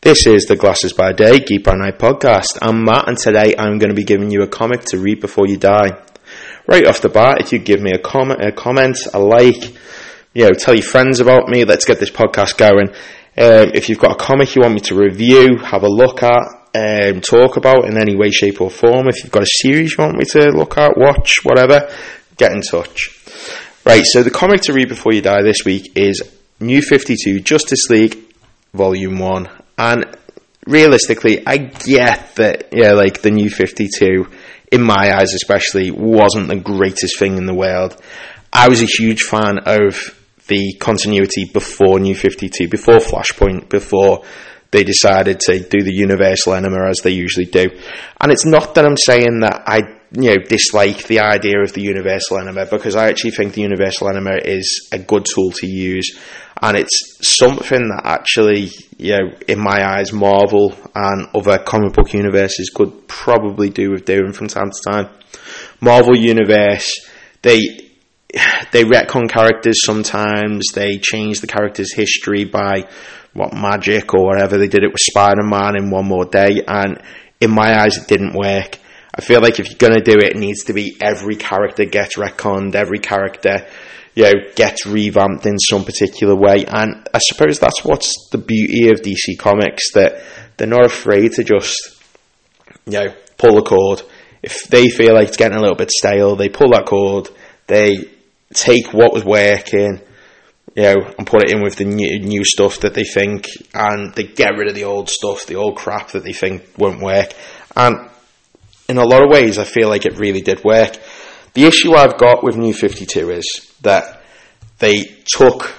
This is the Glasses by Day, Geek by Night podcast. I'm Matt, and today I'm going to be giving you a comic to read before you die. Right off the bat, if you give me a comment, a like, tell your friends about me, let's get this podcast going. If you've got a comic you want me to review, have a look at, talk about in any way, shape or form, if you've got a series you want me to look at, watch, whatever, get in touch. Right, so the comic to read before you die this week is New 52 Justice League Volume 1. And realistically, I get that, the New 52, in my eyes especially, wasn't the greatest thing in the world. I was a huge fan of the continuity before New 52, before Flashpoint, before they decided to do the Universal Enema as they usually do. And it's not that I'm saying that I dislike the idea of the Universal Enema, because I actually think the Universal Enema is a good tool to use, and it's something that actually, in my eyes, Marvel and other comic book universes could probably do with doing from time to time. Marvel Universe, they retcon characters sometimes, they change the character's history by magic or whatever. They did it with Spider-Man in One More Day, and in my eyes it didn't work. I feel like if you're going to do it, it needs to be every character gets retconned, every character gets revamped in some particular way. And I suppose that's what's the beauty of DC Comics, that they're not afraid to just pull the cord. If they feel like it's getting a little bit stale, they pull that cord, they take what was working and put it in with the new stuff that they think, and they get rid of the old stuff, the old crap that they think won't work. And in a lot of ways, I feel like it really did work. The issue I've got with New 52 is that they took,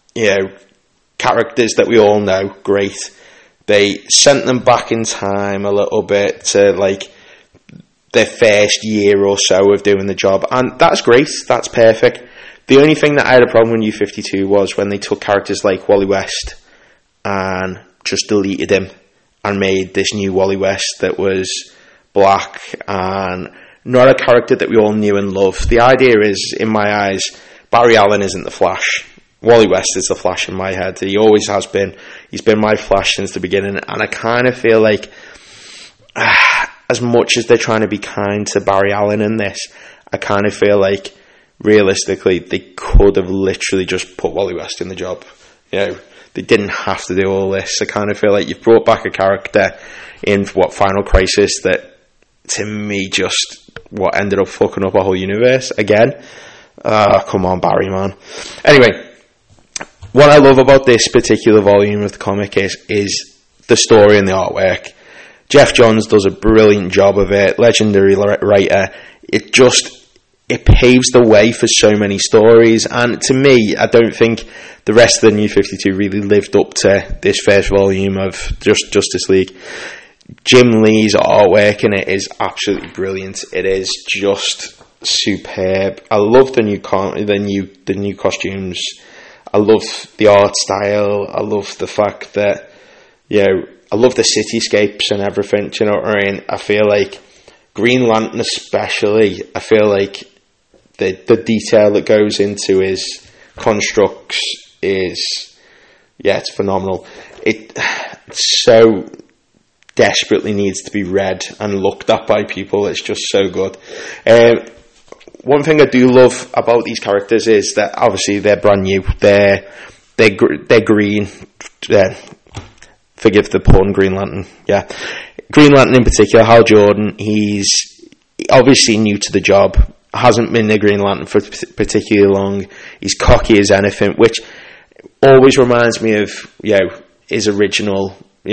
characters that we all know, great. They sent them back in time a little bit to, their first year or so of doing the job. And that's great. That's perfect. The only thing that I had a problem with New 52 was when they took characters like Wally West and just deleted him and made this new Wally West that was black and not a character that we all knew and loved. The idea is, in my eyes, Barry Allen isn't the Flash. Wally West is the Flash in my head. He always has been. He's been my Flash since the beginning, and I kind of feel like, as much as they're trying to be kind to Barry Allen in this, I kind of feel like, realistically, they could have literally just put Wally West in the job. They didn't have to do all this. I kind of feel like you've brought back a character in Final Crisis that, to me, just what ended up fucking up a whole universe again. Come on, Barry, man. Anyway, what I love about this particular volume of the comic is the story and the artwork. Jeff Johns does a brilliant job of it, legendary writer. It paves the way for so many stories, and to me, I don't think the rest of the New 52 really lived up to this first volume of Justice League. Jim Lee's artwork in it is absolutely brilliant. It is just superb. I love the new costumes. I love the art style. I love the fact that I love the cityscapes and everything. Do you know what I mean? I feel like Green Lantern, especially, I feel like the detail that goes into his constructs is it's phenomenal. It's so desperately needs to be read and looked at by people. It's just so good. One thing I do love about these characters is that obviously they're brand new. They're green. Forgive the pun, Green Lantern. Yeah, Green Lantern in particular, Hal Jordan. He's obviously new to the job. Hasn't been the Green Lantern for particularly long. He's cocky as anything, which always reminds me of his original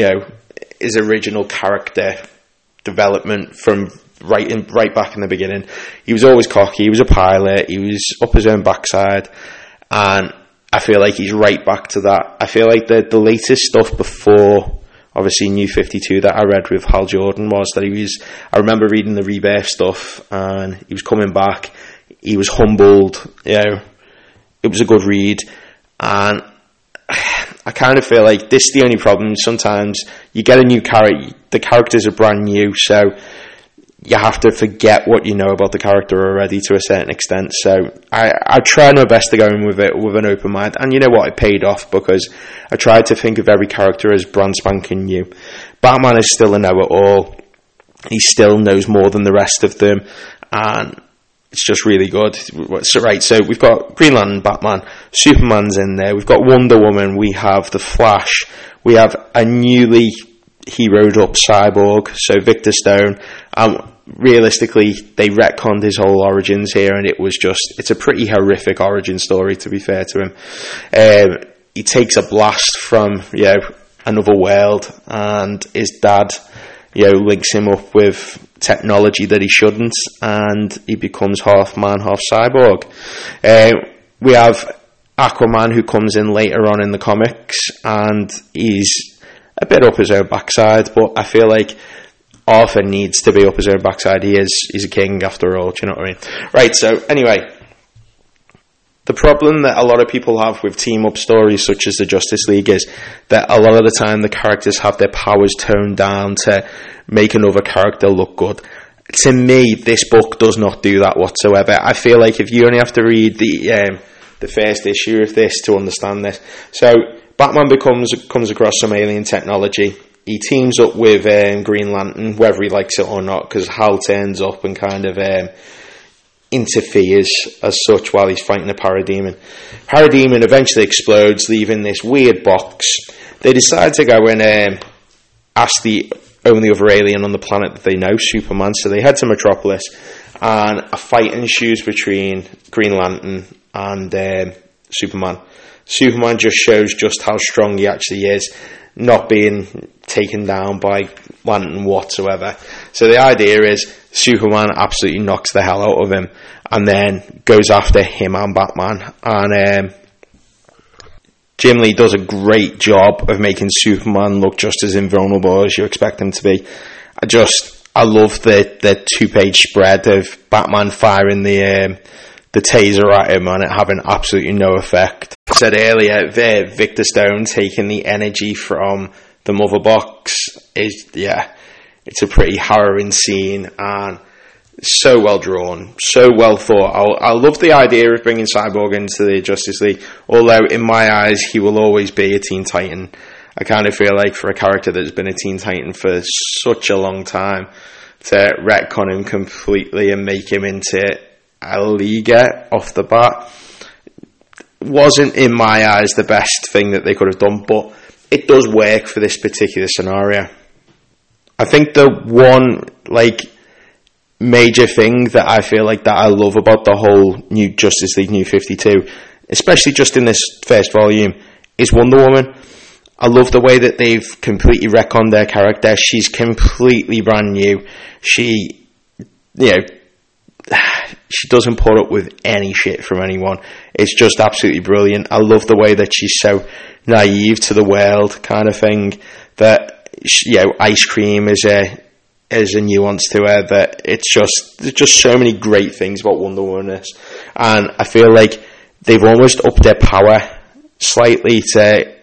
character development from right back in the beginning. He was always cocky. He was a pilot. He was up his own backside, and I feel like he's right back to that. I feel like the latest stuff before, obviously, New 52 that I read with Hal Jordan was that I remember reading the Rebirth stuff, and he was coming back. He was humbled. It was a good read, and I kind of feel like this is the only problem. Sometimes you get a new character, the characters are brand new, so you have to forget what you know about the character already to a certain extent. So I tried my best to go in with it with an open mind, and you know what, it paid off, because I tried to think of every character as brand spanking new. Batman is still a know-it-all. He still knows more than the rest of them, and it's just really good. So we've got Green Lantern, Batman, Superman's in there, we've got Wonder Woman, we have the Flash, we have a newly heroed up Cyborg, so Victor Stone. Realistically, they retconned his whole origins here, and it's a pretty horrific origin story, to be fair to him. He takes a blast from, another world, and his dad, links him up with technology that he shouldn't, and he becomes half man, half cyborg. We have Aquaman, who comes in later on in the comics, and he's a bit up his own backside, but I feel like Arthur needs to be up his own backside. He's a king after all, do you know what I mean? Right, so anyway, the problem that a lot of people have with team-up stories such as the Justice League is that a lot of the time the characters have their powers toned down to make another character look good. To me, this book does not do that whatsoever. I feel like if you only have to read the first issue of this to understand this. So Batman comes across some alien technology. He teams up with Green Lantern, whether he likes it or not, because Hal turns up and kind of interferes as such while he's fighting a parademon. Parademon eventually explodes, leaving this weird box. They decide to go and ask the only other alien on the planet that they know, Superman, so they head to Metropolis, and a fight ensues between Green Lantern and Superman. Superman just shows just how strong he actually is, not being taken down by Lantern whatsoever. So the idea is Superman absolutely knocks the hell out of him and then goes after him and Batman. And Jim Lee does a great job of making Superman look just as invulnerable as you expect him to be. I love the 2-page spread of Batman firing the taser at him and it having absolutely no effect. I said earlier, Victor Stone taking the energy from the mother box it's a pretty harrowing scene, and so well drawn, so well thought. I love the idea of bringing Cyborg into the Justice League, although in my eyes he will always be a Teen Titan. I kind of feel like for a character that's been a Teen Titan for such a long time, to retcon him completely and make him into a Liga off the bat wasn't, in my eyes, the best thing that they could have done, but it does work for this particular scenario. I think the one major thing that I feel like that I love about the whole new Justice League New 52, especially just in this first volume, is Wonder Woman. I love the way that they've completely retconned their character. She's completely brand new. She doesn't put up with any shit from anyone. It's just absolutely brilliant. I love the way that she's so naive to the world, kind of thing. That ice cream is a nuance to her. That there's just so many great things about Wonder Woman, and I feel like they've almost upped their power slightly to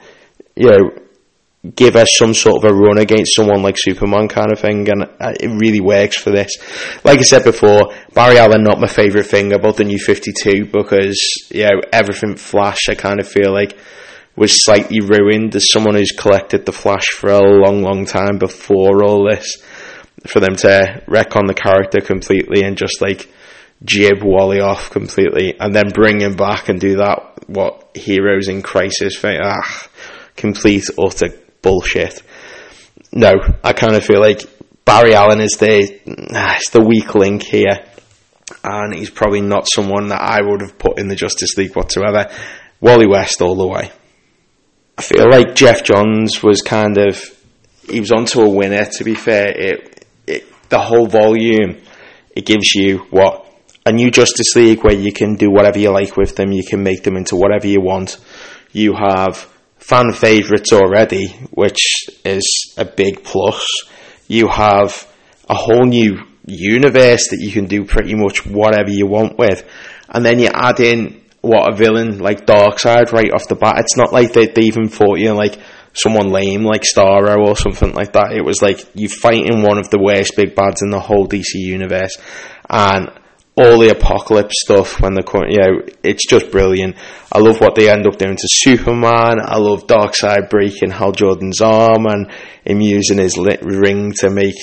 give us some sort of a run against someone like Superman, kind of thing, and it really works for this. Like I said before, Barry Allen not my favourite thing about the New 52, because everything Flash I kind of feel like was slightly ruined. As someone who's collected the Flash for a long time before all this, for them to wreck on the character completely and just jib Wally off completely and then bring him back and do that Heroes in Crisis thing, complete utter bullshit. No, I kind of feel like Barry Allen is the weak link here, and he's probably not someone that I would have put in the Justice League whatsoever. Wally West all the way. I feel like Jeff Johns was he was onto a winner, to be fair. The whole volume, it gives you a new Justice League where you can do whatever you like with them, you can make them into whatever you want. You have fan favourites already, which is a big plus. You have a whole new universe that you can do pretty much whatever you want with. And then you add in a villain like Darkseid right off the bat. It's not like they even thought, someone lame like Starro or something like that. It was like you fighting one of the worst big bads in the whole DC universe, and all the Apocalypse stuff when it's just brilliant. I love what they end up doing to Superman. I love Darkseid breaking Hal Jordan's arm and him using his ring to make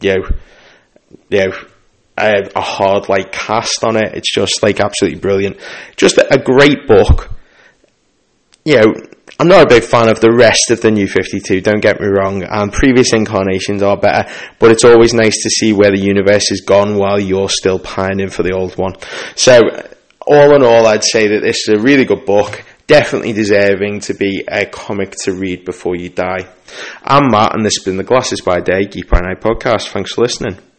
a hard like cast on it. It's just like absolutely brilliant. Just a great book. I'm not a big fan of the rest of the New 52, don't get me wrong, and previous incarnations are better, but it's always nice to see where the universe has gone while you're still pining for the old one. So, all in all, I'd say that this is a really good book, definitely deserving to be a comic to read before you die. I'm Matt, and this has been the Glasses by Day, Geek by Night podcast. Thanks for listening.